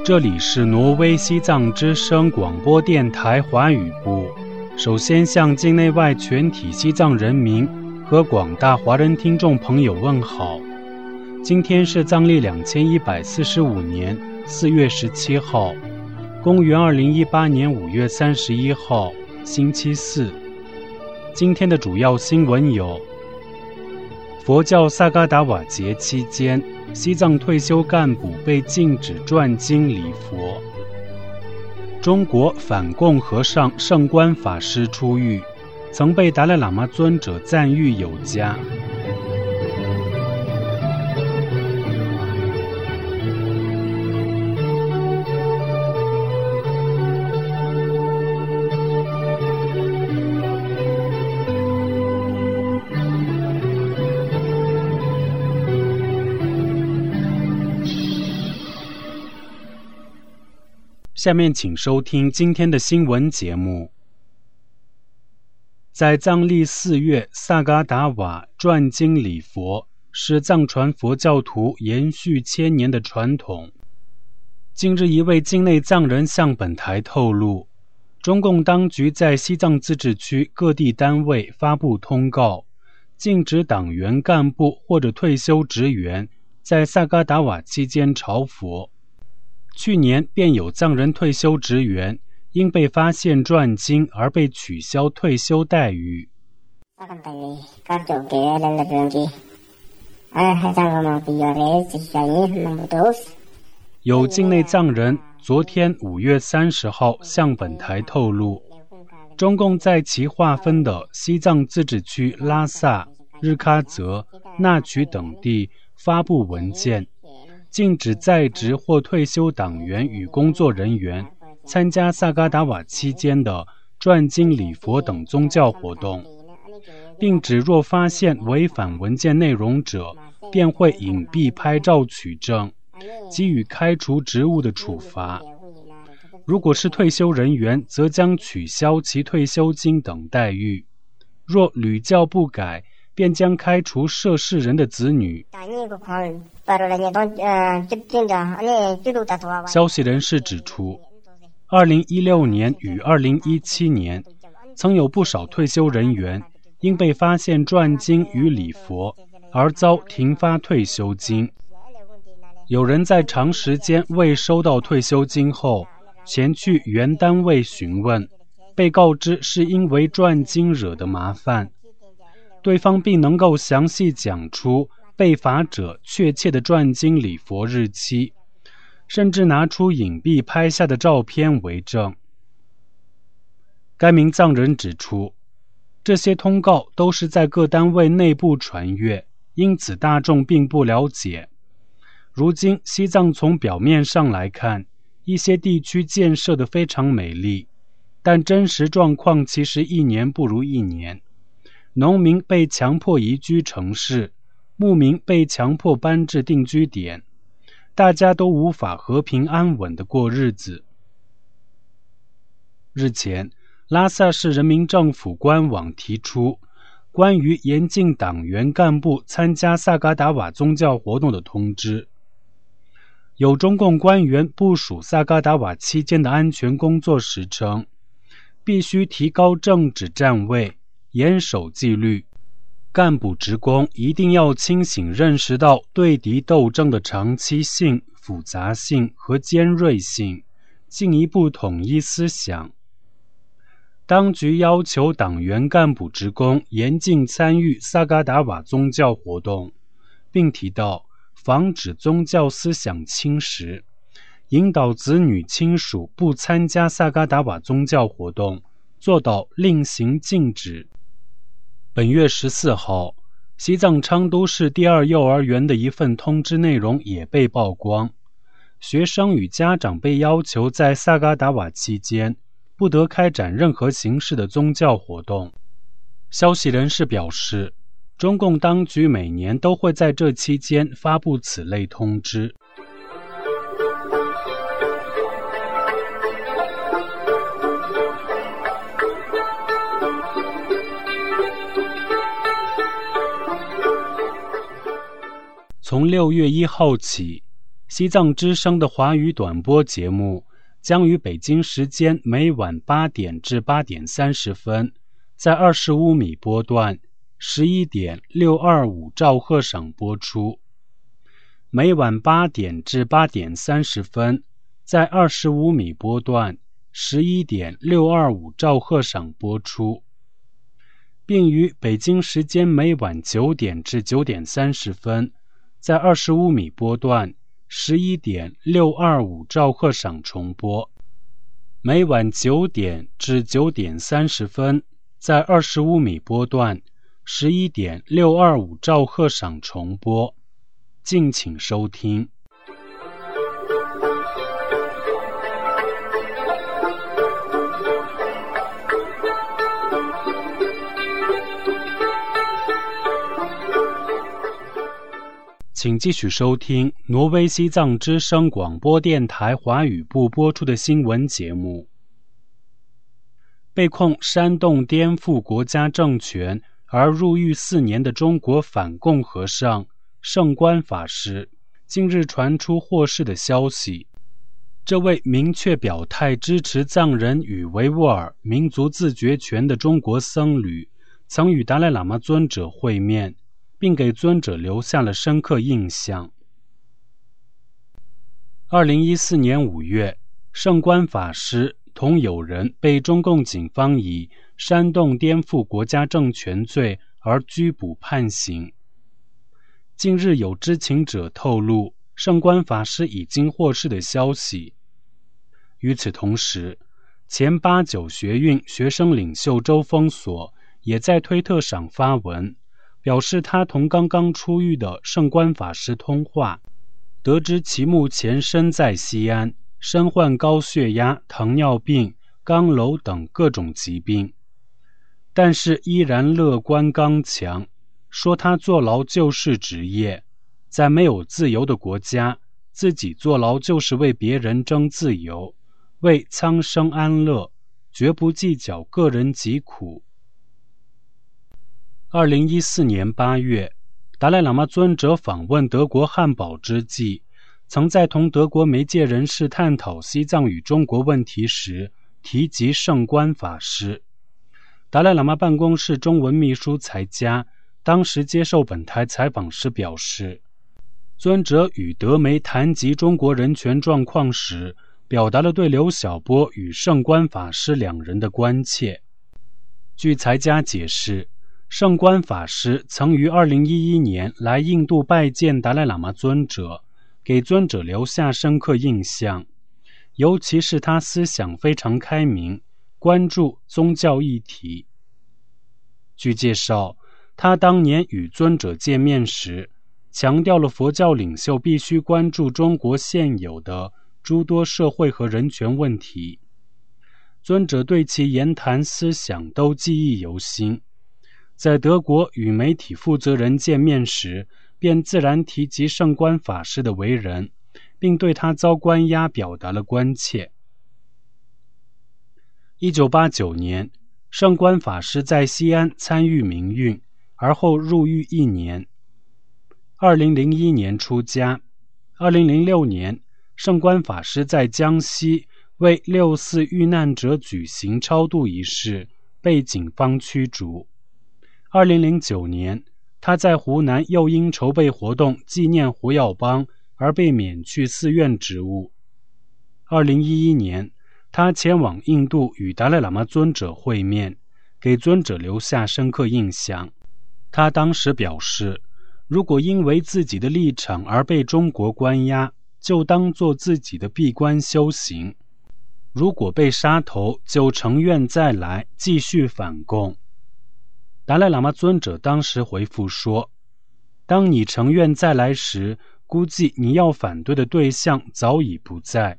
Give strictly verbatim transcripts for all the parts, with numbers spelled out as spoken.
这里是挪威西藏之声广播电台华语部。首先向境内外全体西藏人民和广大华人听众朋友问好。今天是藏历两千一百四十五年四月十七号，公元二零一八年五月三十一号，星期四。今天的主要新闻有：佛教萨嘎达瓦节期间，西藏退休干部被禁止转经礼佛；中国反共和尚圣观法师出狱，曾被达赖喇嘛尊者赞誉有加。下面请收听今天的新闻节目。在藏历四月，萨嘎达瓦转经礼佛是藏传佛教徒延续千年的传统。近日，一位境内藏人向本台透露，中共当局在西藏自治区各地单位发布通告，禁止党员干部或者退休职员在萨嘎达瓦期间朝佛。去年便有藏人退休职员因被发现转经而被取消退休待遇。有境内藏人昨天五月三十号向本台透露，中共在其划分的西藏自治区拉萨、日喀则、纳曲等地发布文件，禁止在职或退休党员与工作人员参加萨嘎达瓦期间的转经礼佛等宗教活动，并指若发现违反文件内容者，便会隐蔽拍照取证，给予开除职务的处罚。如果是退休人员，则将取消其退休金等待遇；若屡教不改，便将开除涉事人的子女。消息人士指出，二零一六年与二零一七年，曾有不少退休人员因被发现转经与礼佛而遭停发退休金。有人在长时间未收到退休金后，前去原单位询问，被告知是因为转经惹的麻烦。对方并能够详细讲出被罚者确切的转经礼佛日期，甚至拿出隐蔽拍下的照片为证。该名藏人指出，这些通告都是在各单位内部传阅，因此大众并不了解。如今西藏从表面上来看，一些地区建设得非常美丽，但真实状况其实一年不如一年。农民被强迫移居城市，牧民被强迫搬至定居点，大家都无法和平安稳地过日子。日前，拉萨市人民政府官网提出关于严禁党员干部参加萨嘎达瓦宗教活动的通知。有中共官员部署萨嘎达瓦期间的安全工作时称，必须提高政治站位，严守纪律，干部职工一定要清醒认识到对敌斗争的长期性、复杂性和尖锐性，进一步统一思想。当局要求党员干部职工严禁参与萨嘎达瓦宗教活动，并提到防止宗教思想侵蚀，引导子女亲属不参加萨嘎达瓦宗教活动，做到令行禁止。本月十四号，西藏昌都市第二幼儿园的一份通知内容也被曝光，学生与家长被要求在萨嘎达瓦期间不得开展任何形式的宗教活动。消息人士表示，中共当局每年都会在这期间发布此类通知。从六月一号起， 西藏之声的华语短播节目将于北京时间每晚八点至八点三十分，在二十五米波段十一点六二五兆赫上播出。每晚八点至八点三十分，在二十五米波段十一点六二五兆赫上播出，并于北京时间每晚九点至九点三十分，在二十五米波段十一点六二五兆赫上重播。每晚九点至九点三十分，在二十五米波段十一点六二五兆赫上重播。敬请收听。请继续收听挪威西藏之声广播电台华语部播出的新闻节目。被控煽动颠覆国家政权而入狱四年的中国反共和尚圣观法师，近日传出获释的消息。这位明确表态支持藏人与维吾尔民族自决权的中国僧侣，曾与达赖喇嘛尊者会面，并给尊者留下了深刻印象。二零一四年五月，圣观法师同友人被中共警方以煽动颠覆国家政权罪而拘捕判刑。近日有知情者透露，圣观法师已经获释的消息。与此同时，前八九学运学生领袖周峰锁也在推特上发文，表示他同刚刚出狱的圣观法师通话，得知其目前身在西安，身患高血压、糖尿病、肛瘘等各种疾病，但是依然乐观刚强，说他坐牢就是职业，在没有自由的国家，自己坐牢就是为别人争自由，为苍生安乐，绝不计较个人疾苦。二零一四年八月，达赖喇嘛尊者访问德国汉堡之际，曾在同德国媒介人士探讨西藏与中国问题时提及圣观法师。达赖喇嘛办公室中文秘书才佳当时接受本台采访时表示，尊者与德媒谈及中国人权状况时，表达了对刘晓波与圣观法师两人的关切。据才佳解释，圣观法师曾于二零一一年来印度拜见达赖喇嘛尊者，给尊者留下深刻印象，尤其是他思想非常开明，关注宗教议题。据介绍，他当年与尊者见面时，强调了佛教领袖必须关注中国现有的诸多社会和人权问题。尊者对其言谈思想都记忆犹新，在德国与媒体负责人见面时，便自然提及圣观法师的为人，并对他遭关押表达了关切。一九八九年，圣观法师在西安参与民运，而后入狱一年。二零零一年出家。二零零六年，圣观法师在江西为六四遇难者举行超度仪式，被警方驱逐。二零零九年，他在湖南又因筹备活动纪念胡耀邦而被免去寺院职务。二零一一年，他前往印度与达赖喇嘛尊者会面，给尊者留下深刻印象。他当时表示，如果因为自己的立场而被中国关押，就当作自己的闭关修行；如果被杀头，就乘愿再来，继续反共。达赖喇嘛尊者当时回复说，当你乘愿再来时，估计你要反对的对象早已不在。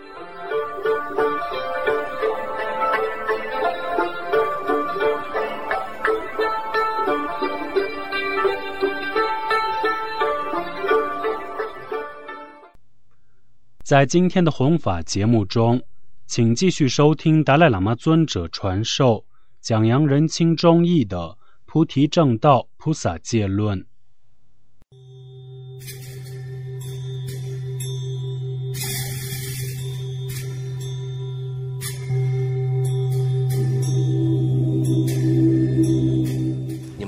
在今天的弘法节目中，请继续收听达赖喇嘛尊者传授讲扬人亲中义的菩提正道菩萨戒论。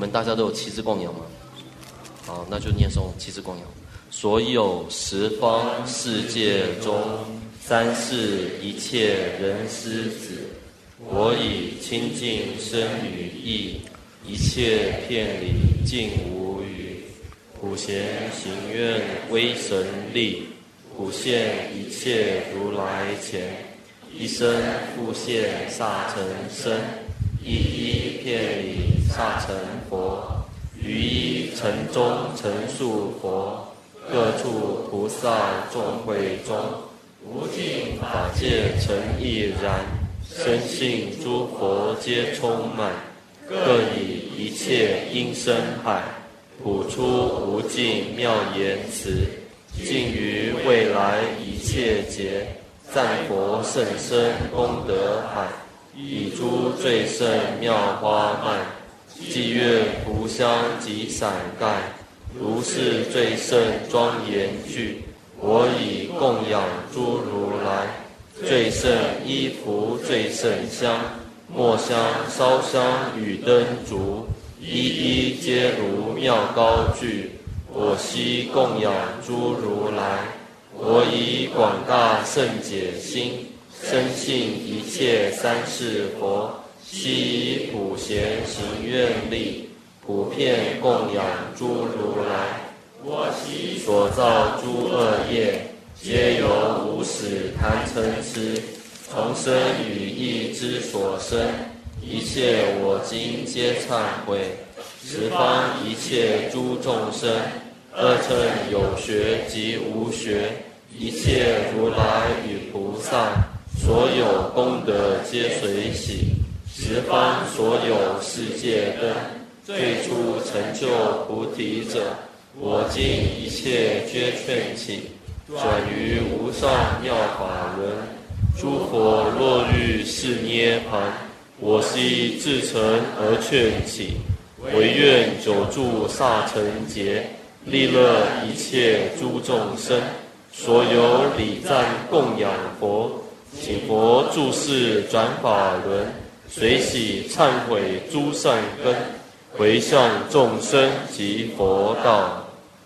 们大家都有七支供养吗？好，那就念诵七支供养。所有十方世界中三世一切人师子，我以清净身语意，一切遍礼尽无余。普贤行愿威神力，普现一切如来前，一生复现萨尘身，一一遍礼萨尘佛，于一尘中陈述佛，各处菩萨众会中，无尽法界诚亦然，深信诸佛皆充满，各以一切音声海，普出无尽妙言辞，尽于未来一切劫，赞佛甚深功德海，以诸最胜妙花蔓，伎乐涂香及伞盖，如是最胜庄严具，我以供养诸如来，最胜衣服最胜香，末香烧香与灯烛，一一皆如妙高具，我悉供养诸如来，我以广大圣解心，深信一切三世佛，悉以普贤行愿力，普遍供养诸如来。我悉所造诸恶业，皆由无始贪嗔痴，从生语意之所生，一切我今皆忏悔。十方一切诸众生，二乘有学及无学，一切如来与菩萨，所有功德皆随喜。十方所有世界灯，最初成就菩提者，我今一切皆劝起，转于无上妙法轮。诸佛若欲是涅盘，我悉至诚而劝起，唯愿久住萨尘劫，利乐一切诸众生。所有礼赞供养佛，请佛住世转法轮，随喜忏悔诸善根，回向众生及佛道。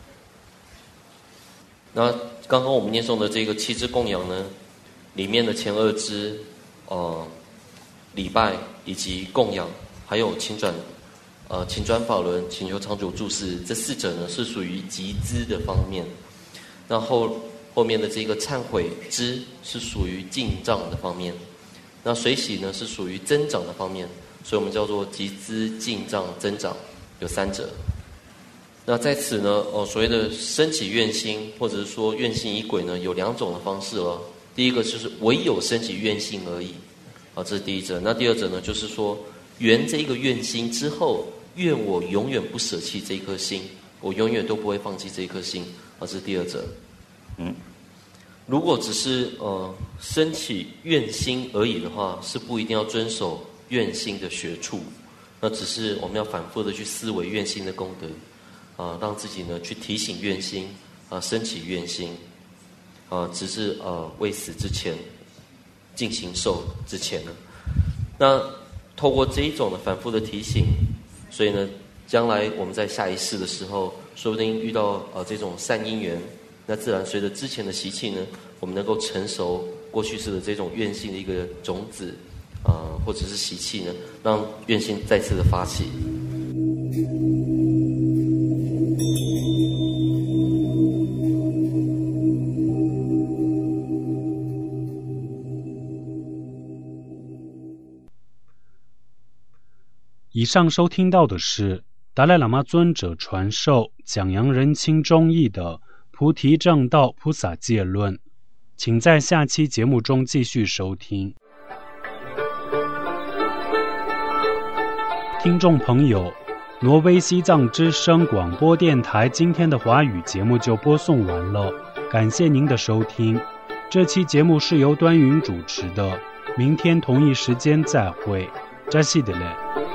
那刚刚我们念诵的这个七支供养呢，里面的前二支，呃，礼拜以及供养，还有请转，呃，请转法轮，请求长久住世，这四者呢是属于集资的方面。那后后面的这个忏悔支是属于进账的方面。那随喜呢是属于增长的方面，所以我们叫做集资进账增长，有三者。那在此呢，哦，所谓的升起愿心，或者是说愿心仪轨呢，有两种的方式了。第一个就是唯有升起愿心而已，啊，这是第一者。那第二者呢，就是说圆这一个愿心之后，愿我永远不舍弃这一颗心，我永远都不会放弃这一颗心，啊，这是第二者。嗯。如果只是呃升起愿心而已的话，是不一定要遵守愿心的学处，那只是我们要反复的去思维愿心的功德，啊、呃，让自己呢去提醒愿心，啊、呃，升起愿心，啊、呃，直至呃未死之前，进行受之前呢，那透过这一种的反复的提醒，所以呢，将来我们在下一世的时候，说不定遇到呃这种善因缘。那自然随着之前的习气呢，我们能够成熟过去世的这种愿心的一个种子，啊、呃，或者是习气呢，让愿心再次的发起。 以上收听到的是达赖喇嘛尊者传授讲扬人亲中义的菩提正道菩萨戒论，请在下期节目中继续收听。听众朋友，挪威西藏之声广播电台今天的华语节目就播送完了，感谢您的收听。这期节目是由端云主持的，明天同一时间再会，扎西德勒。